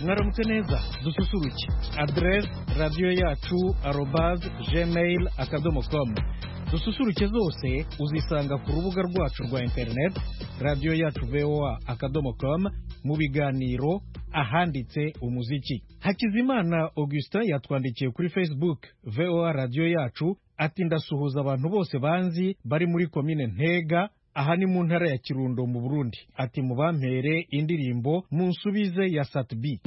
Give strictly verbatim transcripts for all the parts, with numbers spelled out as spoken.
mwaramutse neza dususuruke address radio yacu arobase gmail akadomo com. dususuruke zose uzisanga ku rubuga rwacu rwa internet radio yacu voa akadomo com mu biganiro ahanditse umuziki. Hakizimana Augustin yatwandikiye kuri Facebook voa radio yacu ati ndasuhuza abantu bose banzi bari muri komine Ntega aha ni mu ntara ya Kirundo mu Burundi. Ati mubampere indirimbo munsubize ya Satbi.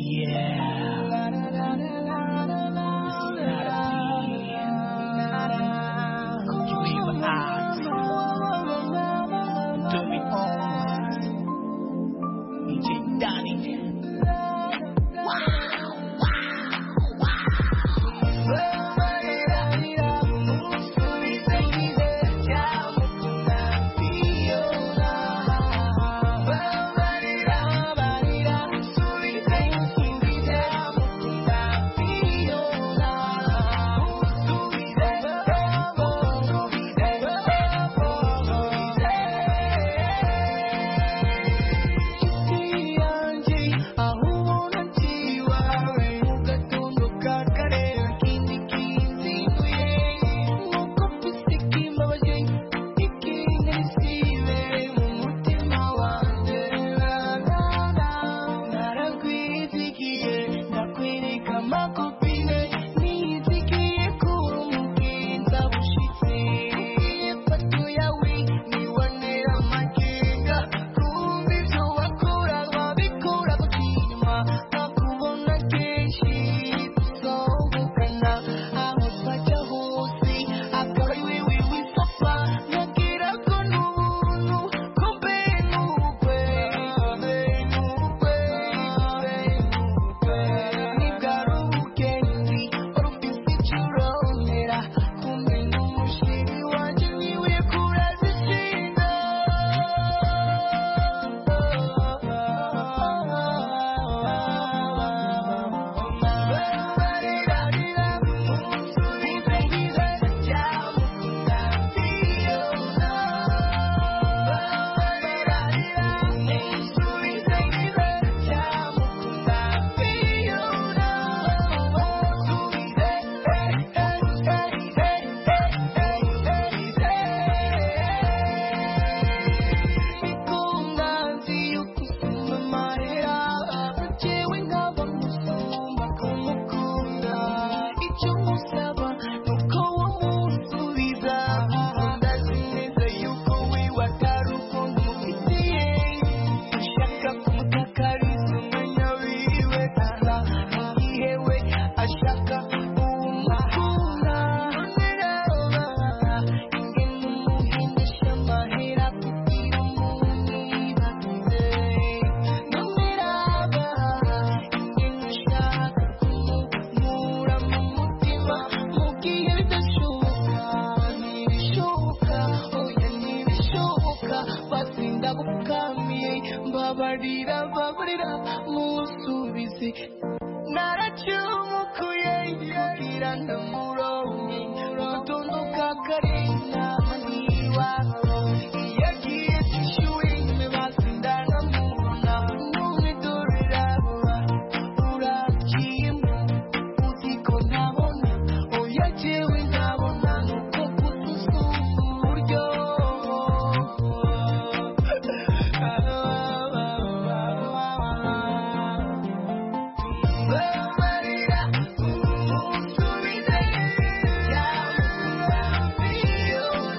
Marira,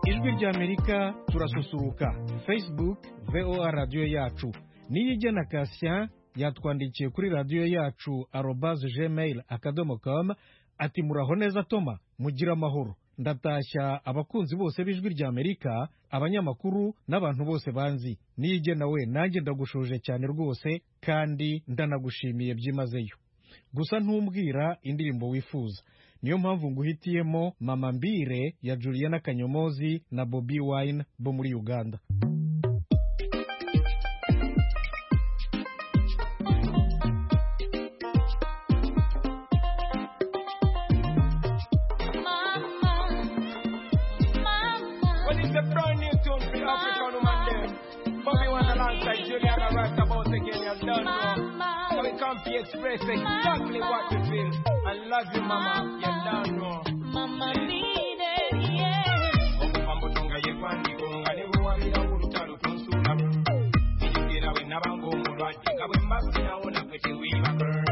ijwi ry'Amerika turasusuruka. Facebook V O A radiyo yacu. Niyigena Cassien yatwandikiye kuri radiyo yacu arobase gmail akadomo com ati muraho neza Toma, mugira amahoro. Ndatashya abakunzi bose b'ijwi ry'Amerika, abanyamakuru n'abantu bose banzi. Niyigena we, nanjye ndagushuje cyane rwose kandi ndanagushimiye byimazeyo. Gusa ntumbwira indirimbo wifuza. Niyo mpamvu nguhitiyemo Mama Mbire ya Juliana Kanyomozi na Bobby Wine bo muri Uganda. Express exactly what you feel. I love you, Mama. You don't know. Mama Mbire, yeah. Okumambo tonga yekwandi konga nebuwa bila urutalo tonsula. Nijukira we nabango mulwati kabwe mbasi na ona kwete wiba girl.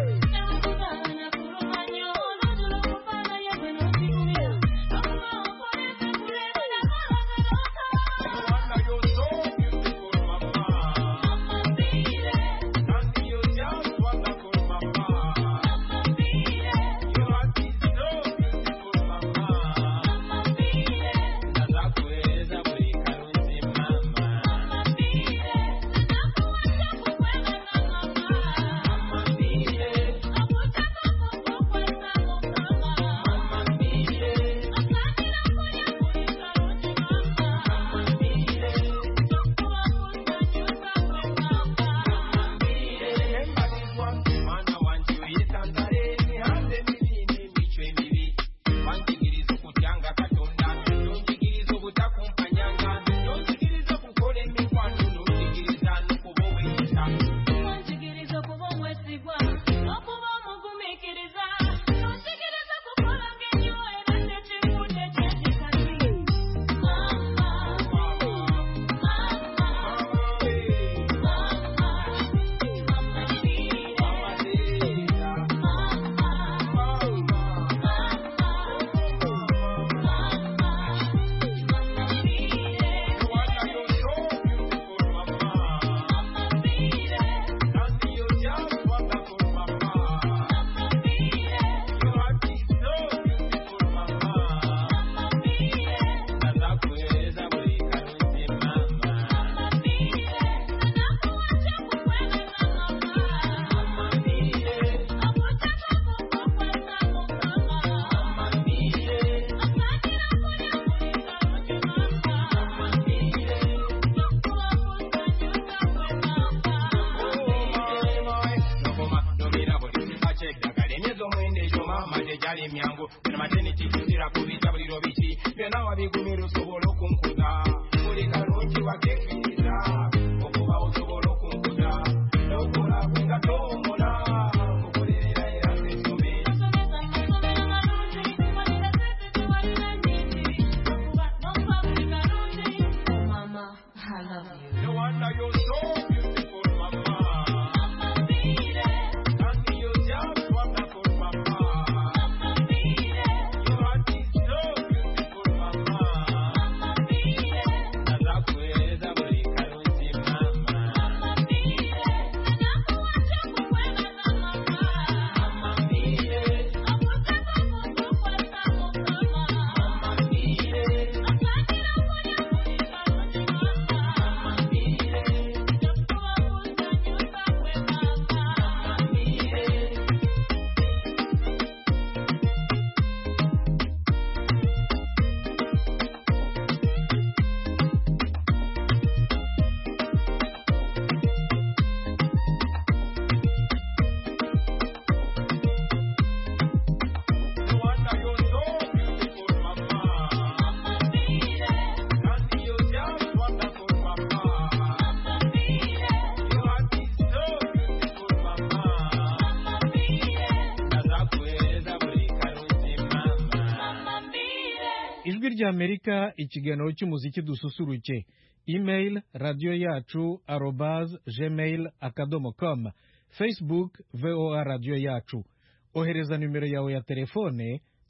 Amerika ikiganiro cy'umuziki dususuruke. Email radio yacu arobase gmail akadomo com. Facebook V O A radio yacu. Ohereza numero yawe ya telefone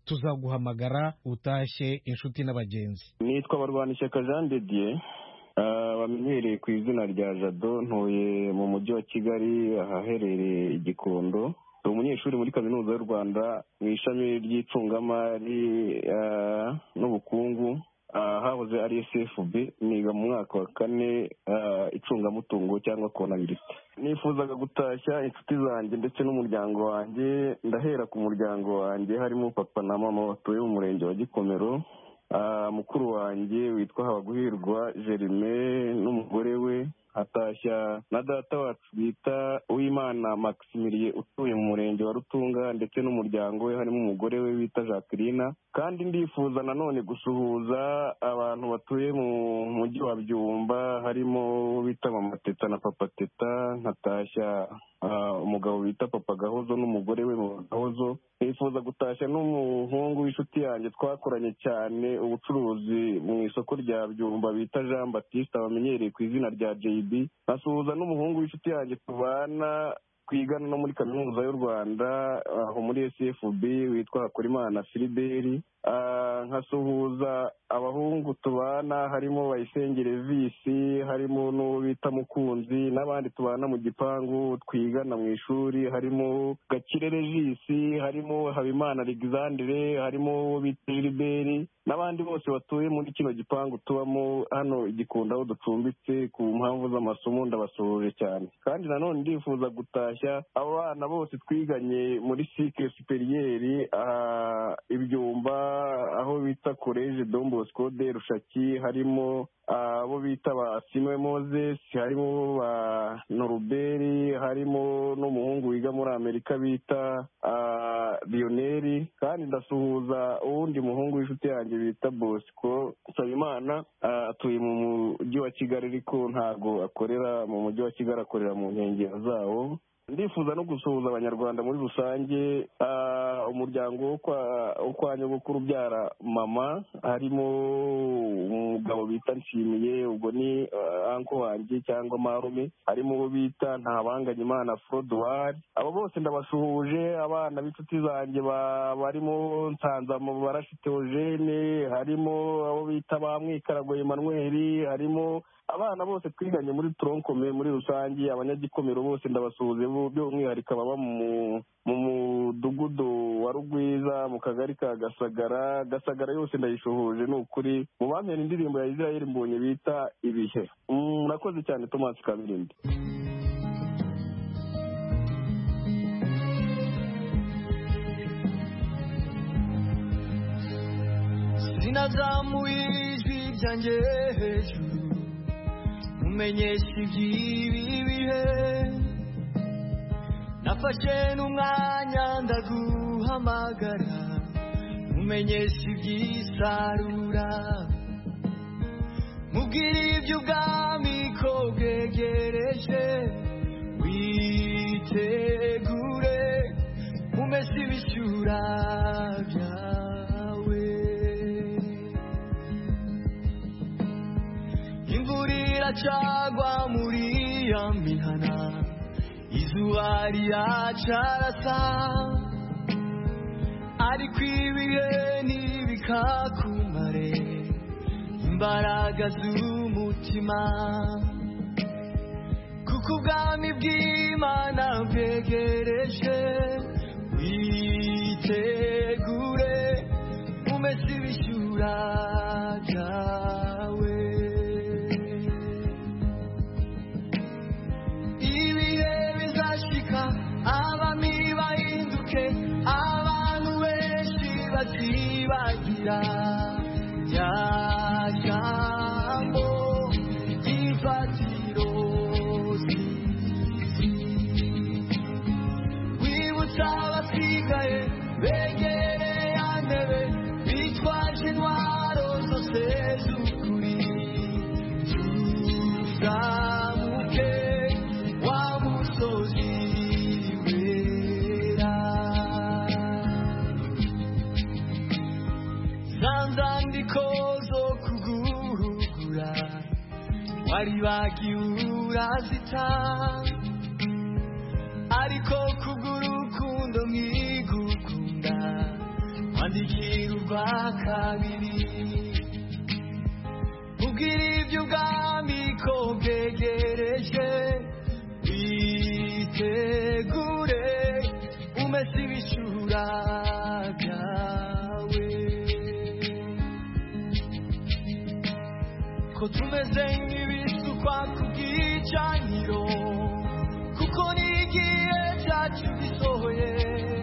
tuzaguhamagara utashye inshuti n'abagenzi. Nitwa Barwanishyaka Jean de Dieu, bamenyereye ku izina rya Jado, ntuye mu mujyi wa Kigali ahaherereye Igikondo. Ndi umunyeshuri muri Kaminuza y'u Rwanda mu ishami ry'icungamari n'ubukungu, hahoze ari S F B, niga mu mwaka wa kane icungamutungo cyangwa konabilite. Nifuzaga gutashya inshuti zanjye ndetse n'umuryango wanjye. Ndahera ku muryango wanjye harimo papa na mama batuye mu murenge wa Gikomero, mukuru wanjye witwa Habaguhirwa Jerime n'umugore we, hatashya na data wacu bita Uwimana Maximilien utuye mu murenge wa Rutunga ndetse n'umuryango we harimo umugore we bita Jacqueline. Kandi ndifuza nanone gusuhuza abantu batuye mu mujyi wa Byumba harimo bita Mama Teta na Papa Teta, nkatashya umugabo bita Papa Gahozo n'umugore we Gahozo. Nifuza gutashya n'umuhungu w'inshuti yanjye twakoranye cyane ubucuruzi mu isoko rya Byumba bita Jean Baptiste bamenyereye ku izina rya J B. Nkasuhuza n'umuhungu w'inshuti yanjye tubana twigana no muri Kaminuza y'u Rwanda aho muri S F B witwa Hakorimana Philibert. Nkasuhuza abahungu tubana harimo Bayisengere Visi, harimo n'uwo bita Mukunzi, n'abandi tubana mu gipangu twigana mu ishuri harimo Gakire Regisi, harimo Habimana Alexandre, harimo uwo bita Gilbert, n'abandi bose batuye muri kino gipangu tubamo hano Igikondo aho ducumbitse ku mpamvu z'amasomo. Ndabasuhuje cyane. Kandi nanone ndifuza gutashya abana bose twiganye muri cycle supérieur Ibyumba aho bita Collège Don Bosco de Rushaki, harimo abo bita ba Simwe Moses, harimo ba Noruberi, harimo n'umuhungu wiga muri Amerika bita Lionel. Kandi ndasuhuza uwundi muhungu w'inshuti yanjye bita Bosco Nsabimana, atuye mu mujyi wa Kigali ariko ntago akorera mu mujyi wa Kigali, akorera mu nkengero zawo. Ndifuza no gusuhuza abanyarwanda muri rusange, umuryango wo kwa nyogokuru ubyara mama harimo umugabo bita Nshimiye, ubwo ni anko wanjye cyangwa marume, harimo uwo bita Ntabanganye Imana Frodoir. Abo bose ndabasuhuje. Abana b'inshuti zanjye barimo Nsanzamo Barashi Theogene, harimo abo bita Bamwikarago Emmanuel, harimo abana bose twiganye muri Tronkome muri rusange. Abanyagikomero bose ndabasuhuze, by'umwihariko baba mu mudugudu wa Rugwiza mu kagari ka Gasagara. Gasagara yose ndayishuhuje ni ukuri. Mu bampera indirimbo ya Israel Mbonye bita Ibihe. Murakoze cyane Thomas Kabirindi. Sinazamuye ijwi ryanjye hejuru mumenyesha iby'ibi bihe, nafashe n'umwanya ndaguhamagara mumenyesha iby'isarura, mubwire iby'ubwami ko bwegereje, witegure mumese ibishyura byawe. Imvura iracagwa muri ya mihana, izuba riracarasa, ariko ibihe ntibikakumare imbaraga z'umutima, kuko ubwami bw'Imana bwegereje, witegure umese ibishyura byawe. Ibihe bizashika abami bahinduke, abantu benshi bazibagira rya jambo ry'ifatiro. Wibutsa abasigaye begereye ya ntebe, bitwaje intwaro zose z'ukuri, tuzamuke wa musozi wera. Za nzandiko zo kuguhugura waribagiwe urazita, ariko kubw'urukundo mwigukunda kwandikira urwa kabiri ubwira iby'ubwami ko bwegereje witegure umese ibishura byawe ko tumeze nk'ibisukwa ku bw'icaniro kuko n'igihe cyacu gisohoye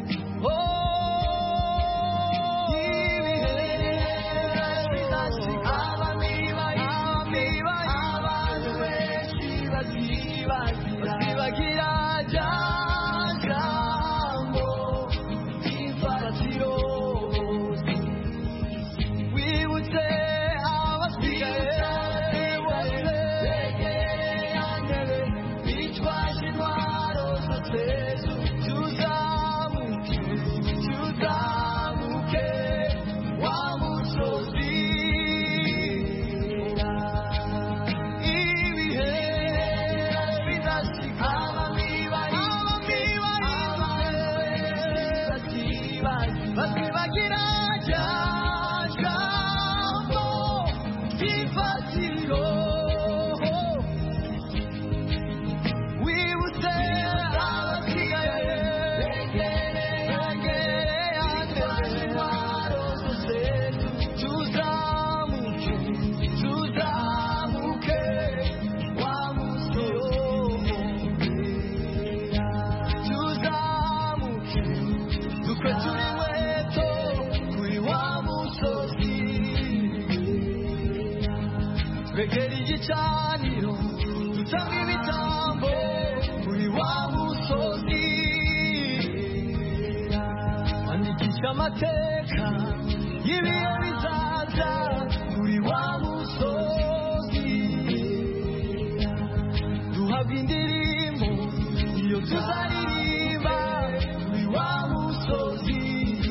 begera igicaniro dutanga ibitambo kuri wa musozi andikisha amateka y'ibihe bizaza kuri wa musozi duhabwa indirimbo iyo tuzaririmba kuri wa musozi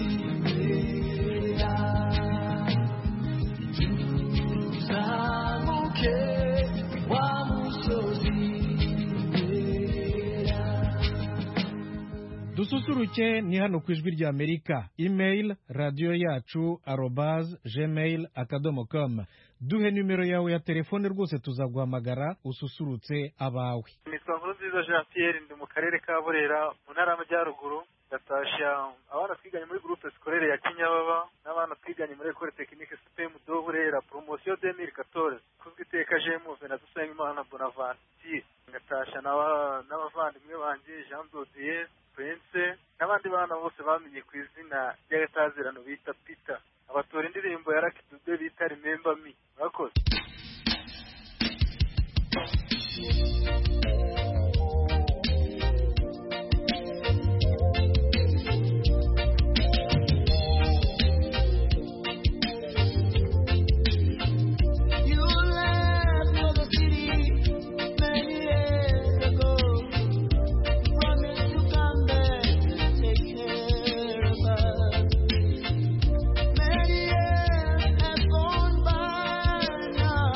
dususuruke ni hano ku ijwi rya Amerika. Email radio yacu arobase gmail akadomo com. Duhe nimero yawe ya telefone rwose tuzaguhamagara ususurutse abawe. Nitwa Nkurunziza Jean Pierre ndi mu karere ka Burera mu ntara y'Amajyaruguru. Ndatasha abana twiganye muri groupe scolaire ya Kinyababa n'abana twiganye muri Ecole Technique Supreme do Burera promotion deux mille quatorze kuzwi iteka Jemuve na Dusengimana Bonaventure. Ndatasha n'abavandimwe banje Jean Dodier Prince n'abandi bana bose bamenye ku izina ry'agatazirano bita Peter abatora indirimbo ya Lucky Dube bita Remember Me. Murakoze. Many years have gone by now.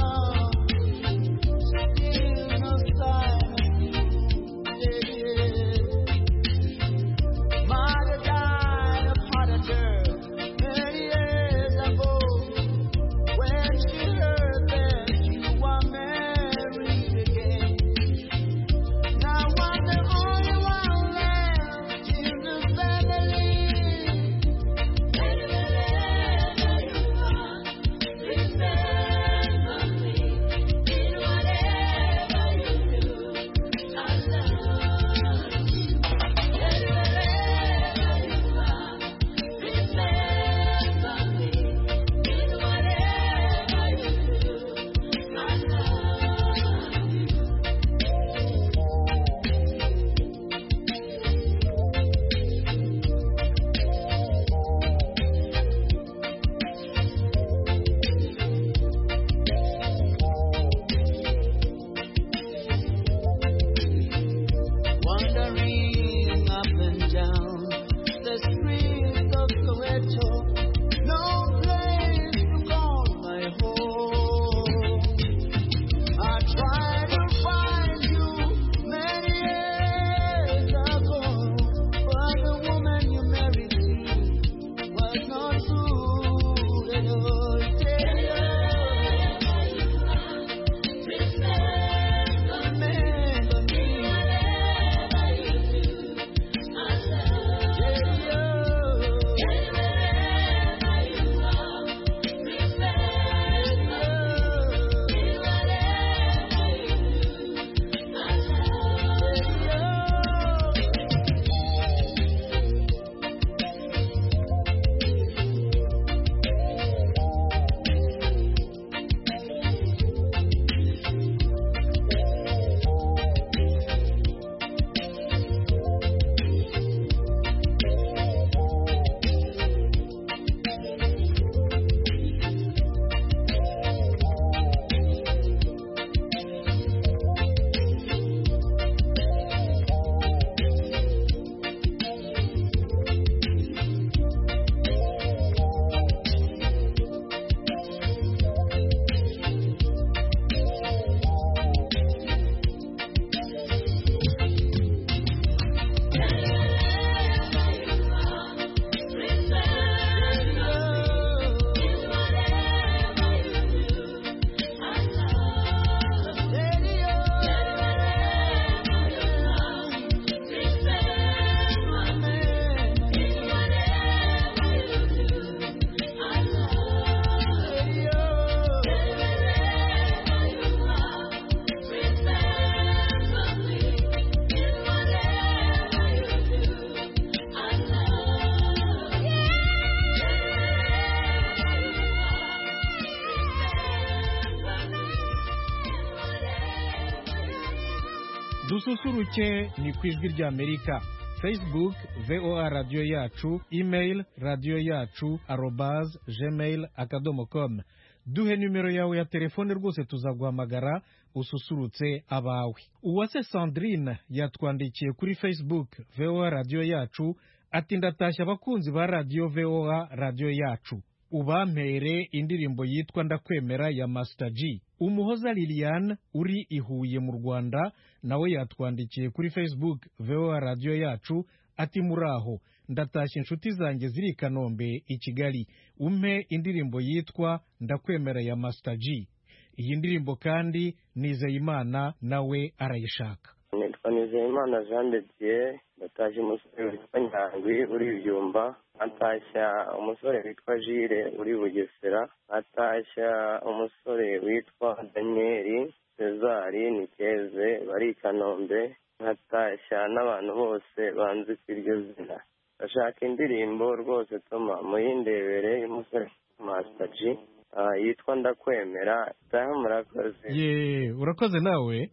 dususuruke ni ku ijwi ry'Amerika. Facebook voa radiyo yacu, email radiyo yacu arobase gmail akadomo com. Duhe nimero yawe ya telefone rwose tuzaguhamagara ususurutse abawe. Uwase Sandrine yatwandikiye kuri Facebook voa radiyo yacu ati ndatashya abakunzi ba radiyo voa radiyo yacu. Ubampere indirimbo yitwa Ndakwemera ya Master G. Umuhoza Liliane uri i Huye mu Rwanda nawe yatwandikiye kuri Facebook voa radiyo yacu ati muraho, ndatashya inshuti zanjye ziri i Kanombe i Kigali, umpe indirimbo yitwa Ndakwemera ya Master G. Iyi ndirimbo kandi Nizeyimana nawe arayishaka. Nitwa Nizeyimana Jean de Dieu, ndatashya umusore witwa Nyandwi uri Byumba, atashya umusore witwa Jire uri Bugesera, atashya umusore witwa Daniel Cezari Nikeze bari i Kanombe, atashya n'abantu bose banzi kw'iryo zina. Ndashaka indirimbo rwose Toma muyindebere y'umusore Master G yitwa Ndakwemera. Taha murakoze. Ye, urakoze nawe.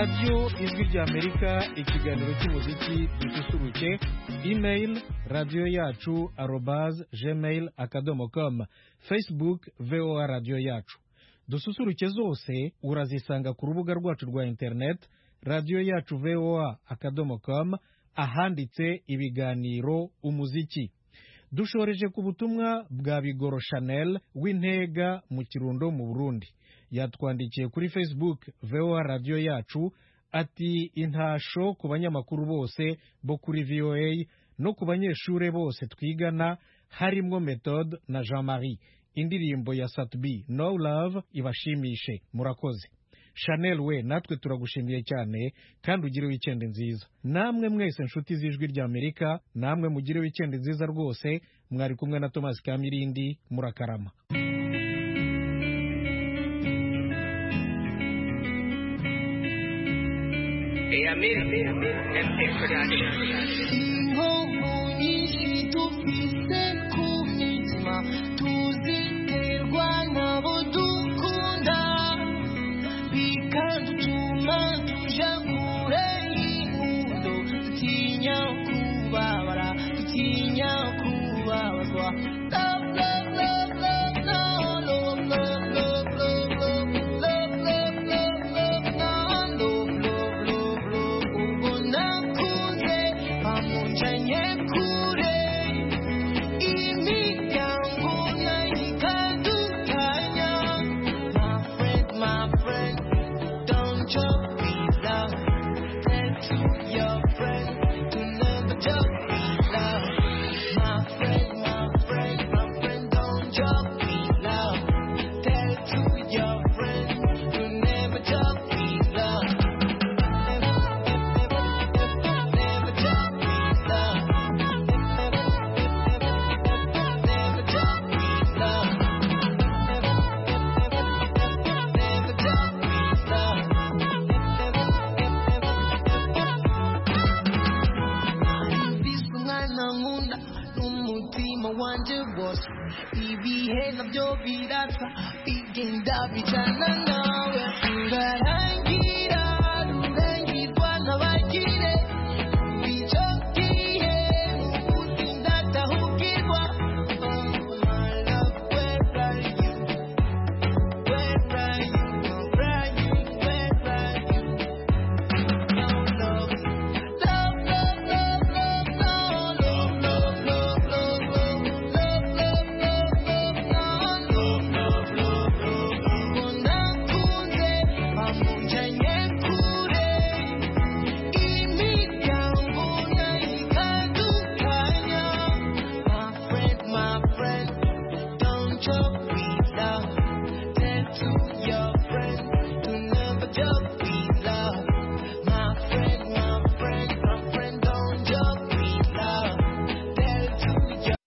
radiyo ijwi ry'amerika ikiganiro cy'umuziki dususuruke. Email radiyo yacu arobaze gmail akadomo com. Facebook voa radiyo yacu. Dususuruke zose urazisanga ku rubuga rwacu rwa internet radiyo yacu voa akadomo com, ahanditse ibiganiro umuziki. Dushoreje ku butumwa bwa Bigoro Chanel w'Intega mu Kirundo mu Burundi. Yatwandikiye kuri Facebook voa radiyo yacu ati intasho ku banyamakuru bose bo kuri V O A no ku banyeshure bose twigana harimo Methode na Jean-Marie. Indirimbo ya Satbi No Love ibashimishe. Murakoze. Chanel we, natwe turagushimiye cyane kandi ugire weekend nziza. Namwe mwese nshuti z'ijwi ry'Amerika, namwe mugire weekend nziza rwose. Mwari kumwe na Thomas Kamirindi. Murakarama. inkovu nyinshi dufise ku mitima tuziterwa n'abo dukunda bikadutuma tuja kure y'inkundo dutinya kubabara dutinya kubabazwa. Love, love, love, love, no, love, love, love, love, love, love, love, love, love, no, love, love, love, love, ubwo nakunze bamucanye kure imiryango nayo ikadutanya. My friend, my friend, don't joke with love. Tell to your friend to never joke with love. My friend, my friend, my friend, don't joke with love. Tell to your friend to never joke with love. Never, never, never, never joke with love. Never, never, never, never joke with love. Never, never, never, never joke with love. Numvise umwana nkunda n'umutima wanje wose, ibihe nabyo birasa bigenda bicana nawe. Rurarangira rurangirwa n'abagire icyo gihe ubundi ndatahukirwa. My love, where are you? Where are you? Where are you? Where are you? No love, love, love, love, love, no love, love, love, love, love, love, love, love, no love, love, love, love, ubwo nakunze bamucanye kure imiryango nayo ikadutanya. My friend, my friend, don't joke